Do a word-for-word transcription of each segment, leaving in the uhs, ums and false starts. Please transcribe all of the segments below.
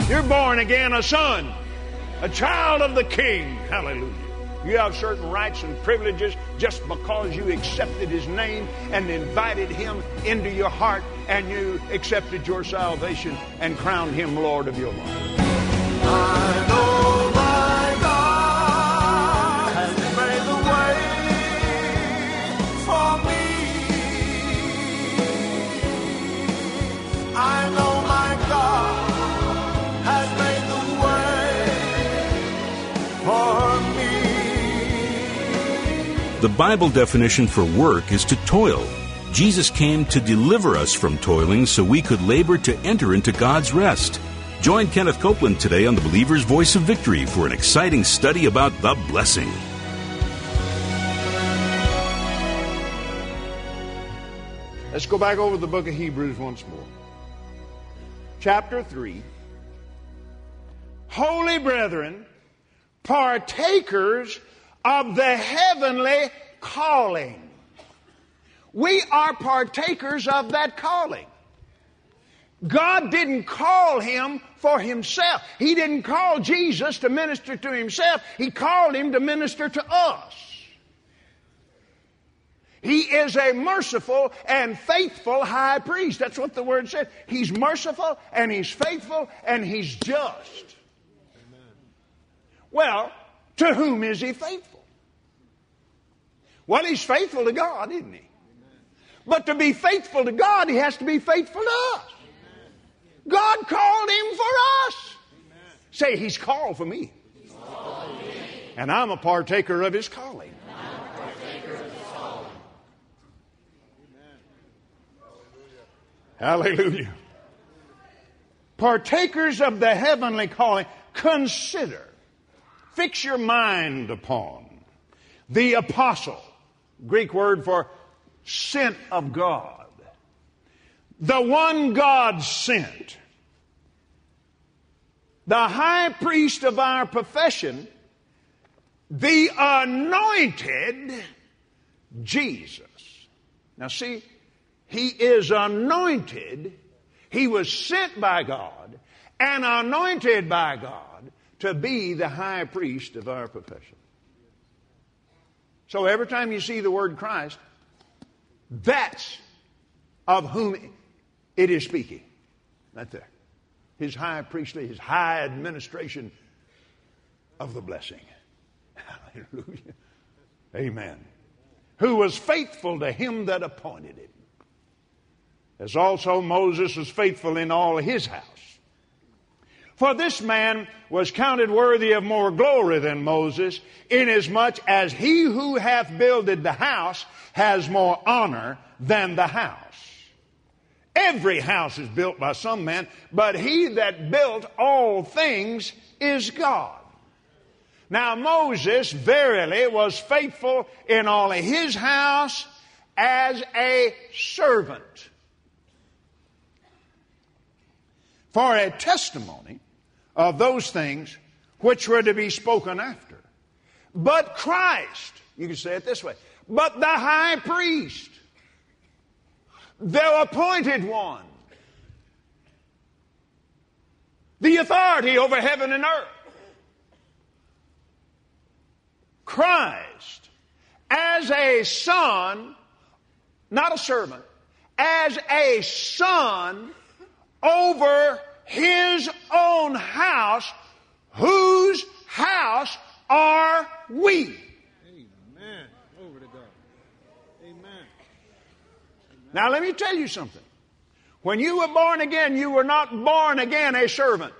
You're born again a son, a child of the King. Hallelujah. You have certain rights and privileges just because you accepted His name and invited Him into your heart, and you accepted your salvation and crowned Him Lord of your life. I know my God has made the way for me. I know my God has made the way for me. The Bible definition for work is to toil. Jesus came to deliver us from toiling so we could labor to enter into God's rest. Join Kenneth Copeland today on the Believer's Voice of Victory for an exciting study about the blessing. Let's go back over the book of Hebrews once more. Chapter three. Holy brethren, partakers of the heavenly calling. We are partakers of that calling. God didn't call him for himself. He didn't call Jesus to minister to himself. He called him to minister to us. He is a merciful and faithful high priest. That's what the word says. He's merciful and he's faithful and he's just. Amen. Well, to whom is he faithful? Well, he's faithful to God, isn't he? Amen. But to be faithful to God, he has to be faithful to us. God called him for us. Amen. Say, he's called for me. He's called for me. And I'm a partaker of his calling. And I'm a partaker of his calling. Hallelujah. Hallelujah. Partakers of the heavenly calling, consider, fix your mind upon the apostle, Greek word for sent of God. The one God sent, the high priest of our profession, the anointed Jesus. Now see, he is anointed. He was sent by God and anointed by God to be the high priest of our profession. So every time you see the word Christ, that's of whom it is speaking. Right there. His high priestly, his high administration of the blessing. Hallelujah. Amen. Who was faithful to him that appointed him, as also Moses was faithful in all his house. For this man was counted worthy of more glory than Moses, inasmuch as he who hath builded the house has more honor than the house. Every house is built by some man, but he that built all things is God. Now Moses verily was faithful in all of his house as a servant, for a testimony of those things which were to be spoken after. But Christ, you can say it this way, but the high priest, the appointed one, the authority over heaven and earth, Christ, as a son, not a servant, as a son over his own house, whose house are we? Amen. Over to God. Amen. Now let me tell you something. When you were born again, you were not born again a servant.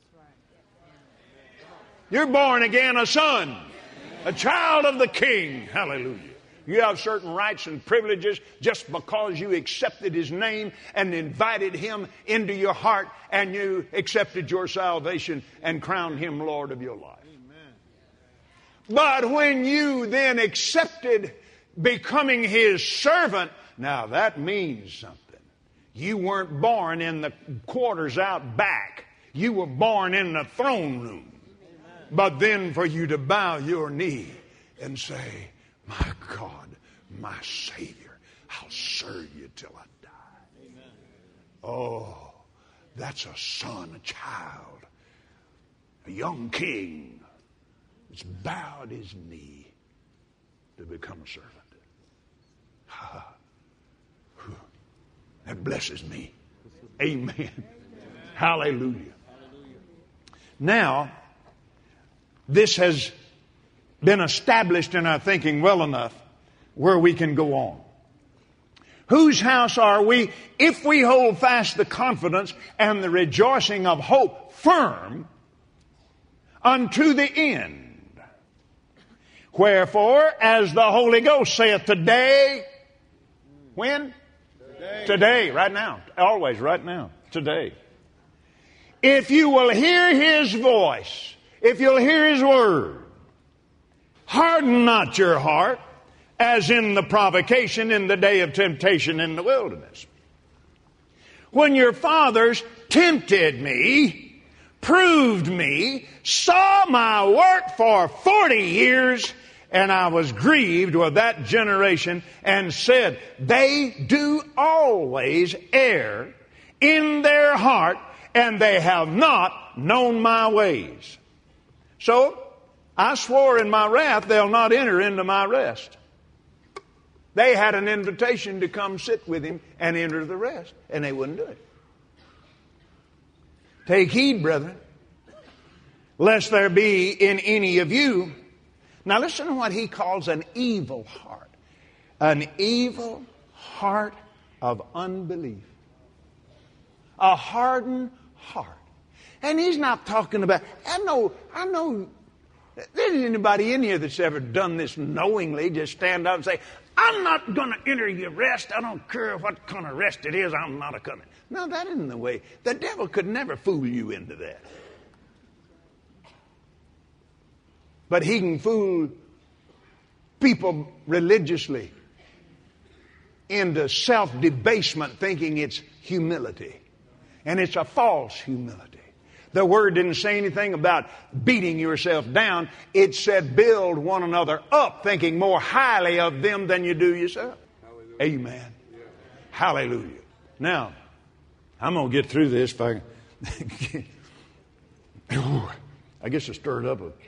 You're born again a son, a child of the King. Hallelujah. You have certain rights and privileges just because you accepted his name and invited him into your heart, and you accepted your salvation and crowned him Lord of your life. Amen. But when you then accepted becoming his servant, now that means something. You weren't born in the quarters out back. You were born in the throne room. Amen. But then for you to bow your knee and say, my God, my Savior, I'll serve you till I die. Amen. Oh, That's a son, a child, a young king that's bowed his knee to become a servant. Ha. That blesses me. Amen. Amen. Hallelujah. Hallelujah. Now, this has been established in our thinking well enough where we can go on. Whose house are we if we hold fast the confidence and the rejoicing of hope firm unto the end? Wherefore, as the Holy Ghost saith, today, when? Today. Today, right now. Always, right now. Today. If you will hear His voice, if you'll hear His word, harden not your heart, as in the provocation in the day of temptation in the wilderness. When your fathers tempted me, proved me, saw my work for forty years, and I was grieved with that generation, and said, they do always err in their heart, and they have not known my ways. So, I swore in my wrath they'll not enter into my rest. They had an invitation to come sit with Him and enter the rest, and they wouldn't do it. Take heed, brethren, lest there be in any of you. Now listen to what he calls an evil heart. An evil heart of unbelief. A hardened heart. And he's not talking about, I know, I know, there isn't anybody in here that's ever done this knowingly, just stand up and say, I'm not going to enter your rest. I don't care what kind of rest it is. I'm not a coming. No, that isn't the way. The devil could never fool you into that. But he can fool people religiously into self-debasement, thinking it's humility. And it's a false humility. The Word didn't say anything about beating yourself down. It said build one another up, thinking more highly of them than you do yourself. Hallelujah. Amen. Yeah. Hallelujah. Now, I'm going to get through this if I can. I guess I stirred up. A...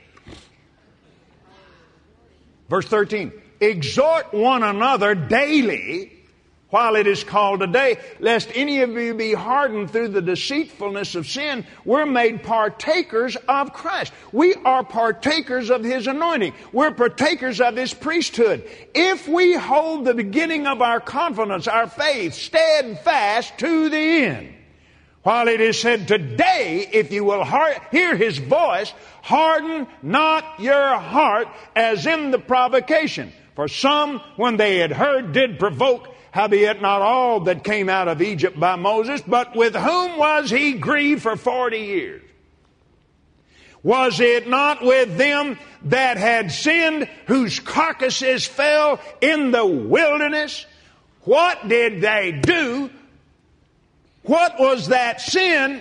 Verse thirteen. Exhort one another daily while it is called today, lest any of you be hardened through the deceitfulness of sin. We're made partakers of Christ. We are partakers of His anointing. We're partakers of His priesthood. If we hold the beginning of our confidence, our faith, steadfast to the end, while it is said today, if you will hear His voice, harden not your heart as in the provocation. For some, when they had heard, did provoke, howbeit not all that came out of Egypt by Moses, but with whom was he grieved for forty years? Was it not with them that had sinned, whose carcasses fell in the wilderness? What did they do? What was that sin?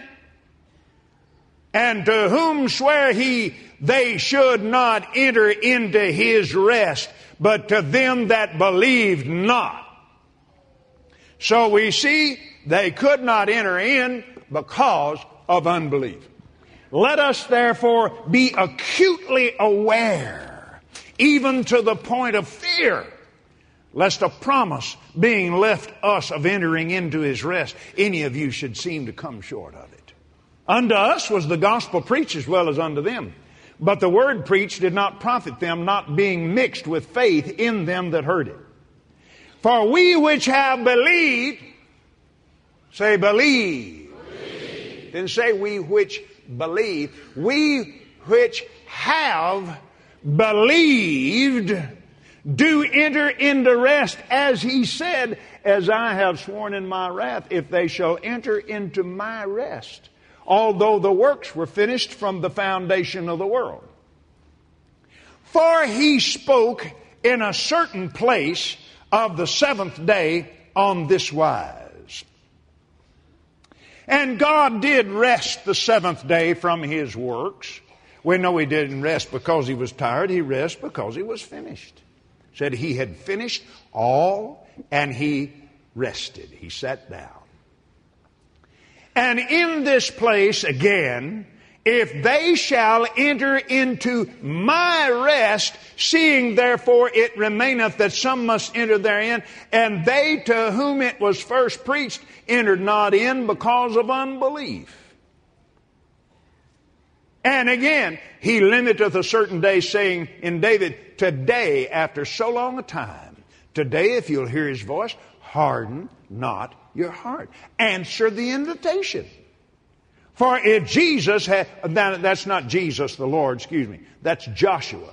And to whom swear he they should not enter into his rest, but to them that believed not. So we see they could not enter in because of unbelief. Let us therefore be acutely aware, even to the point of fear, lest a promise being left us of entering into His rest, any of you should seem to come short of it. Unto us was the gospel preached as well as unto them. But the word preached did not profit them, not being mixed with faith in them that heard it. For we which have believed, say believe. believe. Then say we which believe. We which have believed do enter into rest, as He said, as I have sworn in my wrath, if they shall enter into my rest, although the works were finished from the foundation of the world. For He spoke in a certain place of the seventh day on this wise. And God did rest the seventh day from His works. We know He didn't rest because He was tired. He rested because He was finished. Said He had finished all, and He rested. He sat down. And in this place again, if they shall enter into my rest, seeing therefore it remaineth that some must enter therein, and they to whom it was first preached entered not in because of unbelief. And again, he limiteth a certain day, saying in David, today, after so long a time, today if you'll hear his voice, harden not your heart. Answer the invitation. For if Jesus had, that's not Jesus the Lord, excuse me, that's Joshua.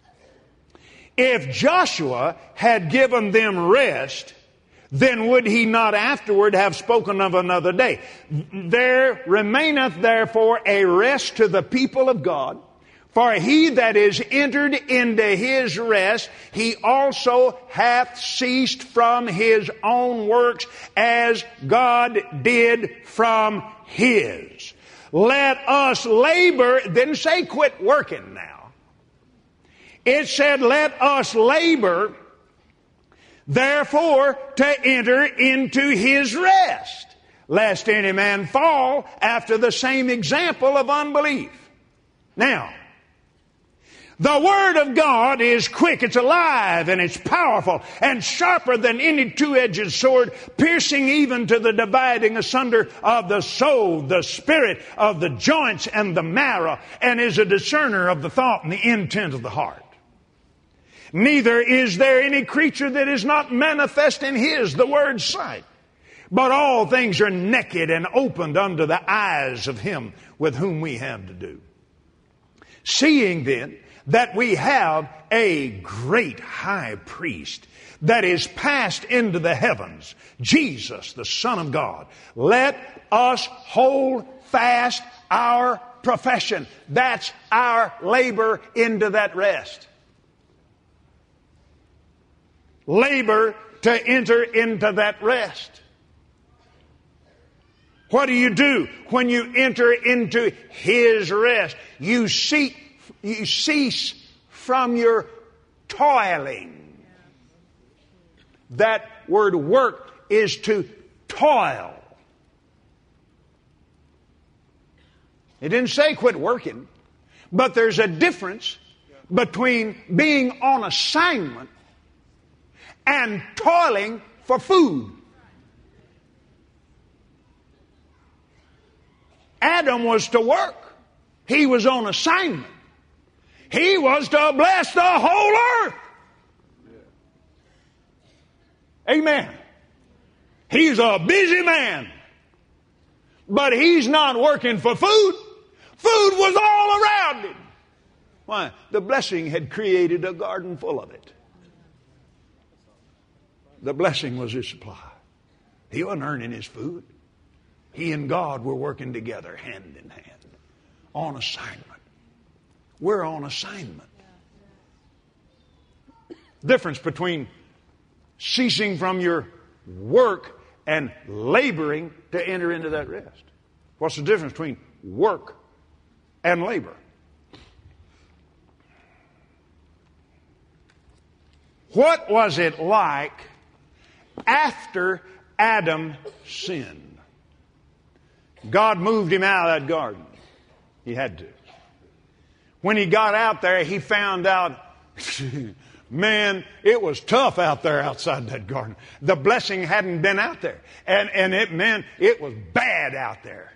If Joshua had given them rest, then would he not afterward have spoken of another day? There remaineth therefore a rest to the people of God. For he that is entered into his rest, he also hath ceased from his own works as God did from his. Let us labor, it didn't say quit working now. It said let us labor, therefore, to enter into his rest, lest any man fall after the same example of unbelief. Now, the Word of God is quick, it's alive, and it's powerful, and sharper than any two-edged sword, piercing even to the dividing asunder of the soul, the spirit, of the joints and the marrow, and is a discerner of the thought and the intent of the heart. Neither is there any creature that is not manifest in His, the Word's sight. But all things are naked and opened unto the eyes of Him with whom we have to do. Seeing then that we have a great high priest that is passed into the heavens, Jesus, the Son of God, let us hold fast our profession. That's our labor into that rest. Labor to enter into that rest. What do you do when you enter into His rest? You seek You cease from your toiling. That word work is to toil. It didn't say quit working, but there's a difference between being on assignment and toiling for food. Adam was to work. He was on assignment. He was to bless the whole earth. Amen. He's a busy man. But he's not working for food. Food was all around him. Why? The blessing had created a garden full of it. The blessing was his supply. He wasn't earning his food. He and God were working together hand in hand on assignment. We're on assignment. Difference between ceasing from your work and laboring to enter into that rest. What's the difference between work and labor? What was it like after Adam sinned? God moved him out of that garden. He had to. When he got out there, he found out, man, it was tough out there outside that garden. The blessing hadn't been out there. And, and it meant it was bad out there.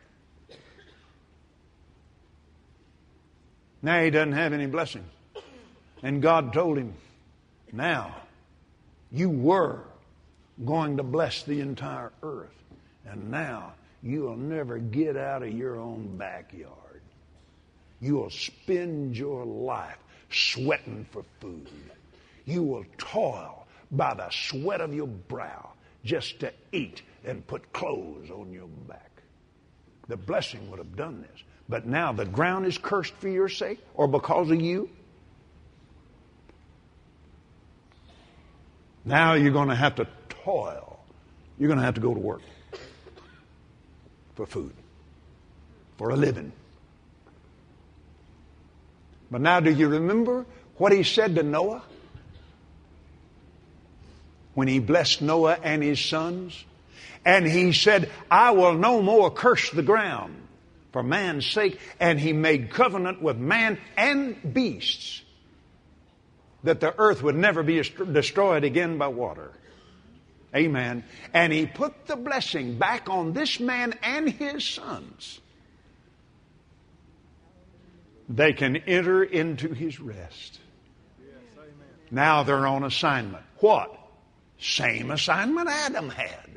Now he doesn't have any blessing. And God told him, now, you were going to bless the entire earth. And now, you'll never get out of your own backyard. You will spend your life sweating for food. You will toil by the sweat of your brow just to eat and put clothes on your back. The blessing would have done this. But now the ground is cursed for your sake or because of you. Now you're going to have to toil. You're going to have to go to work for food, for a living. But now, do you remember what he said to Noah? When he blessed Noah and his sons, And he said, I will no more curse the ground for man's sake. And he made covenant with man and beasts that the earth would never be destroyed again by water. Amen. And he put the blessing back on this man and his sons. They can enter into his rest. Now they're on assignment. What? Same assignment Adam had.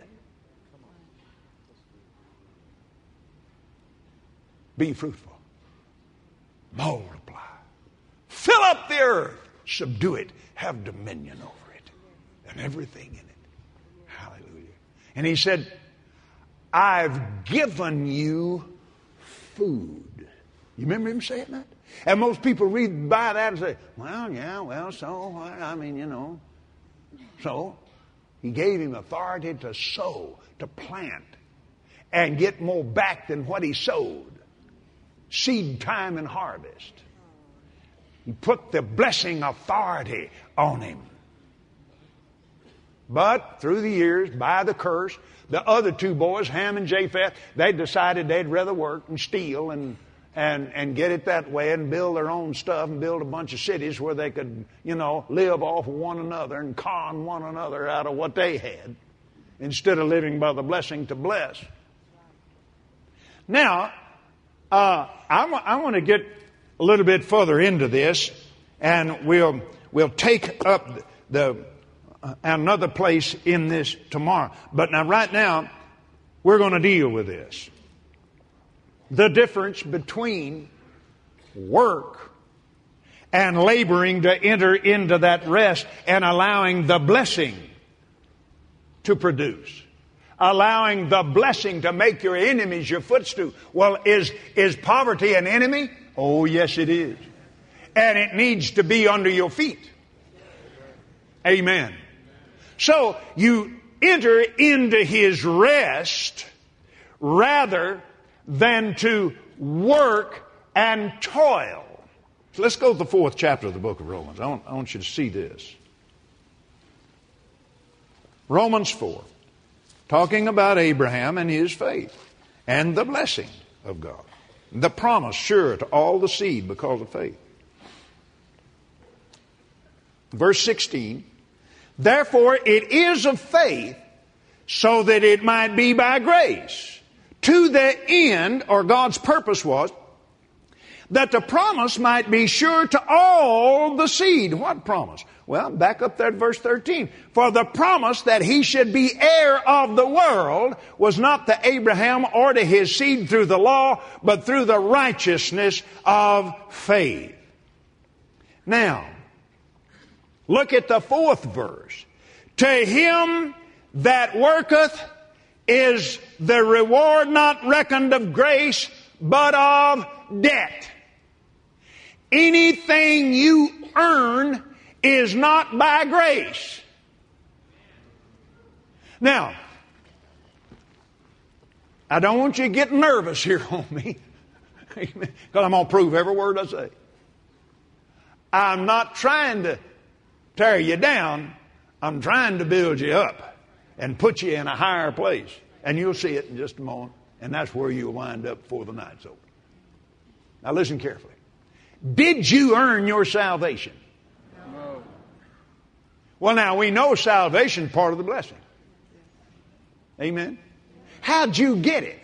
Be fruitful. Multiply. Fill up the earth. Subdue it. Have dominion over it. And everything in it. Hallelujah. And he said, I've given you food. You remember him saying that? And most people read by that and say, well, yeah, well, so, I mean, you know. So, he gave him authority to sow, to plant, and get more back than what he sowed. Seed time and harvest. He put the blessing authority on him. But through the years, by the curse, the other two boys, Ham and Japheth, they decided they'd rather work and steal and And, and get it that way and build their own stuff and build a bunch of cities where they could, you know, live off of one another and con one another out of what they had instead of living by the blessing to bless. Now, uh, I, w- I want to get a little bit further into this, and we'll we'll take up the uh, another place in this tomorrow. But now, right now, we're going to deal with this. The difference between work and laboring to enter into that rest and allowing the blessing to produce. Allowing the blessing to make your enemies your footstool. Well, is, is poverty an enemy? Oh, yes, it is. And it needs to be under your feet. Amen. So you enter into his rest rather than to work and toil. So let's go to the fourth chapter of the book of Romans. I want, I want you to see this. Romans four, talking about Abraham and his faith and the blessing of God. The promise sure to all the seed because of faith. Verse sixteen, therefore it is of faith so that it might be by grace. To the end, or God's purpose was, that the promise might be sure to all the seed. What promise? Well, back up there at verse thirteen. For the promise that he should be heir of the world was not to Abraham or to his seed through the law, but through the righteousness of faith. Now, look at the fourth verse. To him that worketh is the reward not reckoned of grace, but of debt. Anything you earn is not by grace. Now, I don't want you to get nervous here on me, because I'm going to prove every word I say. I'm not trying to tear you down. I'm trying to build you up and put you in a higher place. And you'll see it in just a moment. And that's where you'll wind up before the night's over. Now listen carefully. Did you earn your salvation? No. Well, now we know salvation is part of the blessing. Amen. How'd you get it?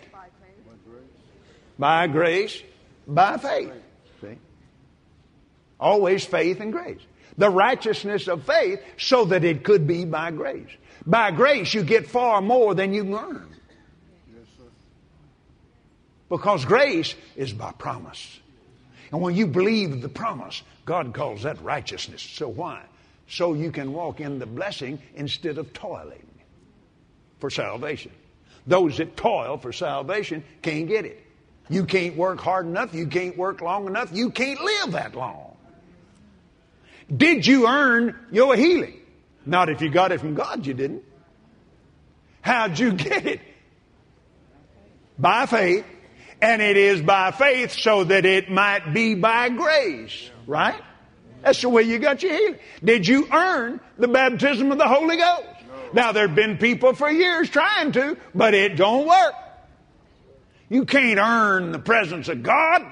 By grace, by faith. See? Always faith and grace. The righteousness of faith so that it could be by grace. By grace, you get far more than you can earn. Yes, sir. Because grace is by promise. And when you believe the promise, God calls that righteousness. So why? So you can walk in the blessing instead of toiling for salvation. Those that toil for salvation can't get it. You can't work hard enough. You can't work long enough. You can't live that long. Did you earn your healing? Not if you got it from God, you didn't. How'd you get it? By faith. And it is by faith so that it might be by grace. Right? That's the way you got your healing. Did you earn the baptism of the Holy Ghost? Now, there have been people for years trying to, but it don't work. You can't earn the presence of God.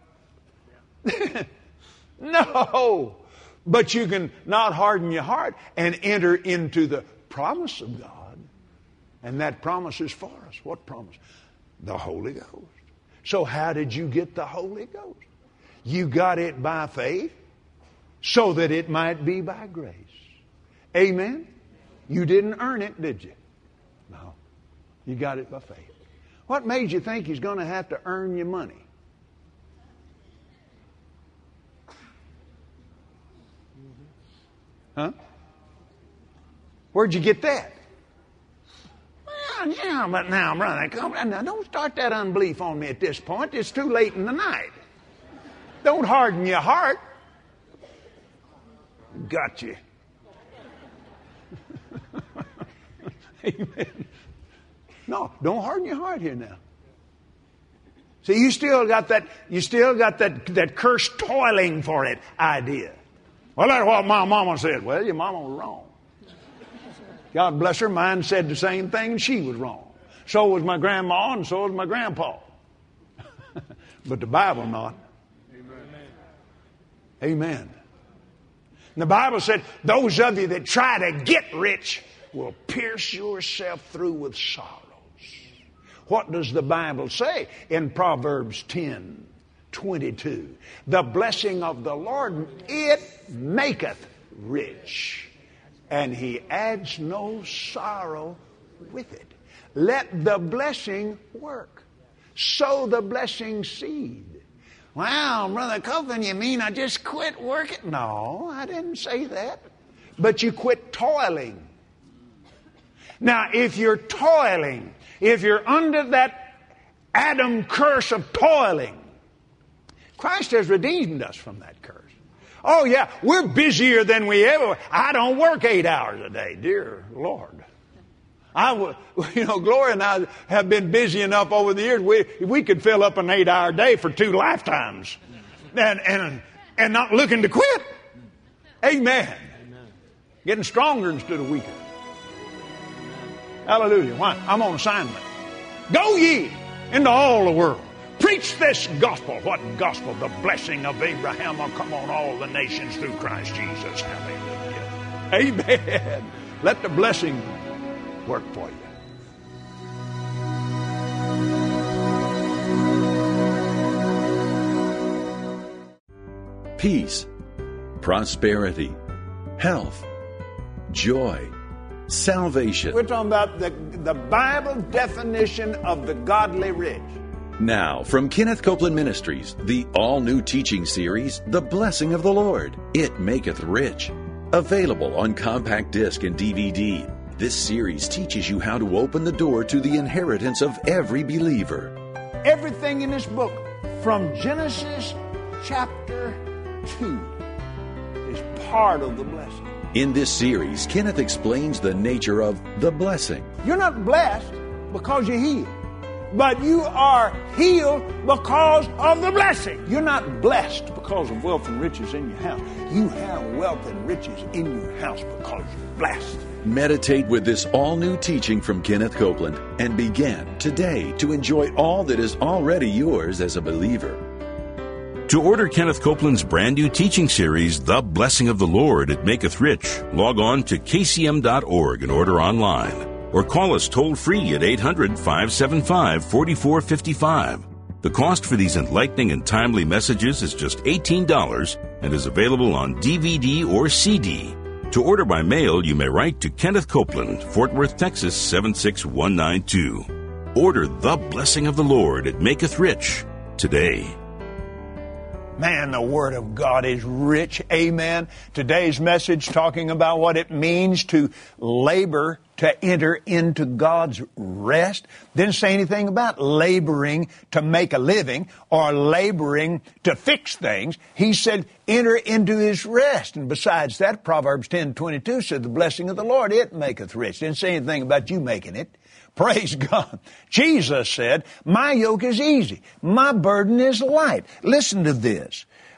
No. But you can not harden your heart and enter into the promise of God. And that promise is for us. What promise? The Holy Ghost. So how did you get the Holy Ghost? You got it by faith so that it might be by grace. Amen? You didn't earn it, did you? No. You got it by faith. What made you think He's going to have to earn you money? Huh? Where'd you get that? Well, yeah, but now, brother, come, now don't start that unbelief on me at this point. It's too late in the night. Don't harden your heart. Got you. Amen. No, don't harden your heart here now. See, you still got that. You still got that that cursed toiling for it idea. Well, that's what my mama said. Well, your mama was wrong. God bless her, mine said the same thing, and she was wrong. So was my grandma, and so was my grandpa. But the Bible not. Amen. Amen. And the Bible said, those of you that try to get rich will pierce yourself through with sorrows. What does the Bible say in Proverbs ten twenty-two? The blessing of the Lord, it maketh rich, and He adds no sorrow with it. Let the blessing work. Sow the blessing seed. Wow, Brother Copeland, you mean I just quit working? No, I didn't say that. But you quit toiling. Now, if you're toiling, if you're under that Adam curse of toiling, Christ has redeemed us from that curse. Oh, yeah, we're busier than we ever were. I don't work eight hours a day, dear Lord. I, you know, Gloria and I have been busy enough over the years. We we could fill up an eight-hour day for two lifetimes, and and and not looking to quit. Amen. Amen. Getting stronger instead of weaker. Hallelujah. Why? I'm on assignment. Go ye into all the world. Preach this gospel. What gospel? The blessing of Abraham will come on all the nations through Christ Jesus. Hallelujah. Amen. Let the blessing work for you. Peace, prosperity, health, joy, salvation. We're talking about the, the Bible definition of the godly rich. Now, from Kenneth Copeland Ministries, the all-new teaching series, The Blessing of the Lord, It Maketh Rich. Available on compact disc and D V D. This series teaches you how to open the door to the inheritance of every believer. Everything in this book, from Genesis chapter two, is part of the blessing. In this series, Kenneth explains the nature of the blessing. You're not blessed because you're healed, but you are healed because of the blessing. You're not blessed because of wealth and riches in your house. You have wealth and riches in your house because you're blessed. Meditate with this all-new teaching from Kenneth Copeland and begin today to enjoy all that is already yours as a believer. To order Kenneth Copeland's brand new teaching series, The Blessing of the Lord, It Maketh Rich, log on to K C M dot org and order online. Or call us toll-free at eight hundred, five seven five, four four five five. The cost for these enlightening and timely messages is just eighteen dollars and is available on D V D or C D. To order by mail, you may write to Kenneth Copeland, Fort Worth, Texas, seven six one nine two. Order The Blessing of the Lord, It Maketh Rich today. Man, the Word of God is rich. Amen. Today's message talking about what it means to labor to enter into God's rest. Didn't say anything about laboring to make a living or laboring to fix things. He said enter into His rest. And besides that, Proverbs ten twenty-two said the blessing of the Lord, it maketh rich. Didn't say anything about you making it. Praise God. Jesus said, my yoke is easy. My burden is light. Listen to this.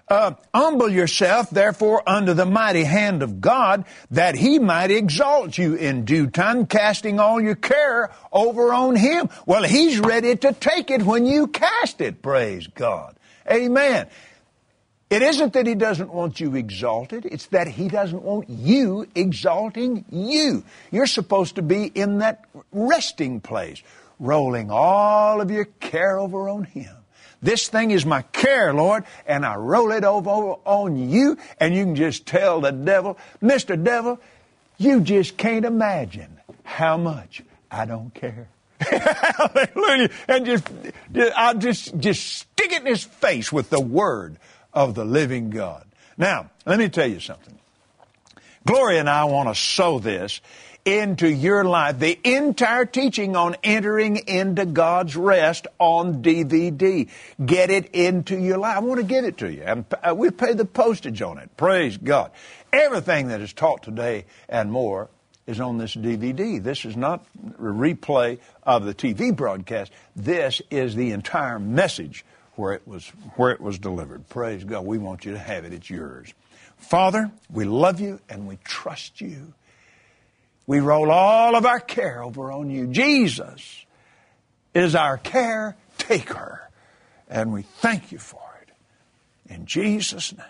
Uh, humble yourself, therefore, under the mighty hand of God, that he might exalt you in due time, casting all your care over on him. Well, he's ready to take it when you cast it, praise God. Amen. It isn't that he doesn't want you exalted, it's that he doesn't want you exalting you. You're supposed to be in that resting place, rolling all of your care over on him. This thing is my care, Lord, and I roll it over on you, and you can just tell the devil, Mister Devil, you just can't imagine how much I don't care. Hallelujah. And just, I'll just, just stick it in his face with the word of the living God. Now, let me tell you something. Gloria and I want to sow this into your life. The entire teaching on entering into God's rest on D V D. Get it into your life. I want to give it to you. And we pay the postage on it. Praise God. Everything that is taught today and more is on this D V D. This is not a replay of the T V broadcast. This is the entire message where it was where it was delivered. Praise God. We want you to have it. It's yours. Father, we love you and we trust you. We roll all of our care over on you. Jesus is our caretaker, and we thank you for it. In Jesus' name,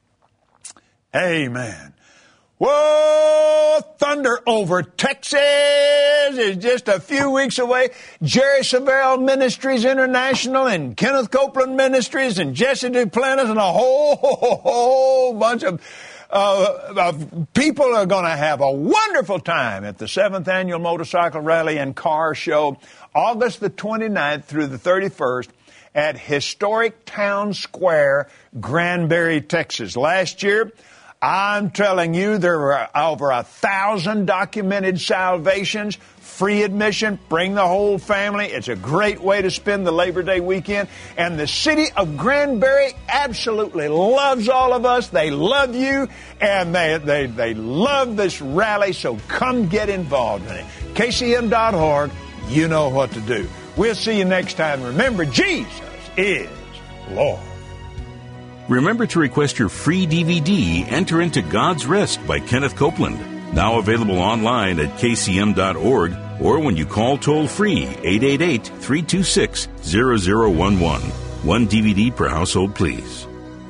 amen. Whoa, thunder over Texas is just a few weeks away. Jerry Savelle Ministries International and Kenneth Copeland Ministries and Jesse Duplantis and a whole, whole, whole bunch of Uh, uh, people are going to have a wonderful time at the seventh Annual Motorcycle Rally and Car Show, August the twenty-ninth through the thirty-first at historic Town Square, Granbury, Texas. Last year, I'm telling you, there were over a thousand documented salvations, free admission, bring the whole family. It's a great way to spend the Labor Day weekend. And the city of Granbury absolutely loves all of us. They love you, and they, they, they love this rally, so come get involved in it. K C M dot org, you know what to do. We'll see you next time. Remember, Jesus is Lord. Remember to request your free D V D, Enter into God's Rest by Kenneth Copeland. Now available online at K C M dot org or when you call toll-free eight eight eight, three two six, zero zero one one. One D V D per household, please.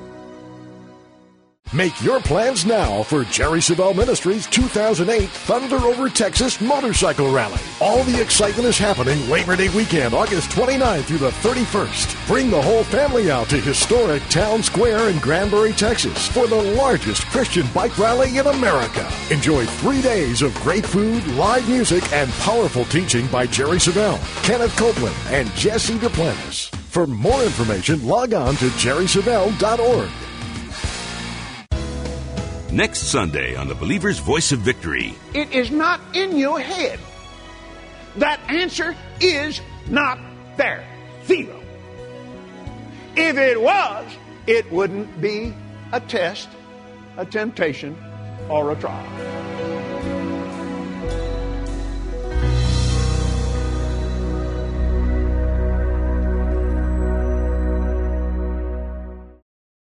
Make your plans now for Jerry Savelle Ministries' two thousand eight Thunder Over Texas Motorcycle Rally. All the excitement is happening Labor Day weekend, August twenty-ninth through the thirty-first. Bring the whole family out to historic Town Square in Granbury, Texas for the largest Christian bike rally in America. Enjoy three days of great food, live music, and powerful teaching by Jerry Savelle, Kenneth Copeland, and Jesse Duplantis. For more information, log on to Jerry Savelle dot org. Next Sunday on the Believer's Voice of Victory. It is not in your head. That answer is not there. Zero. If it was, it wouldn't be a test, a temptation, or a trial.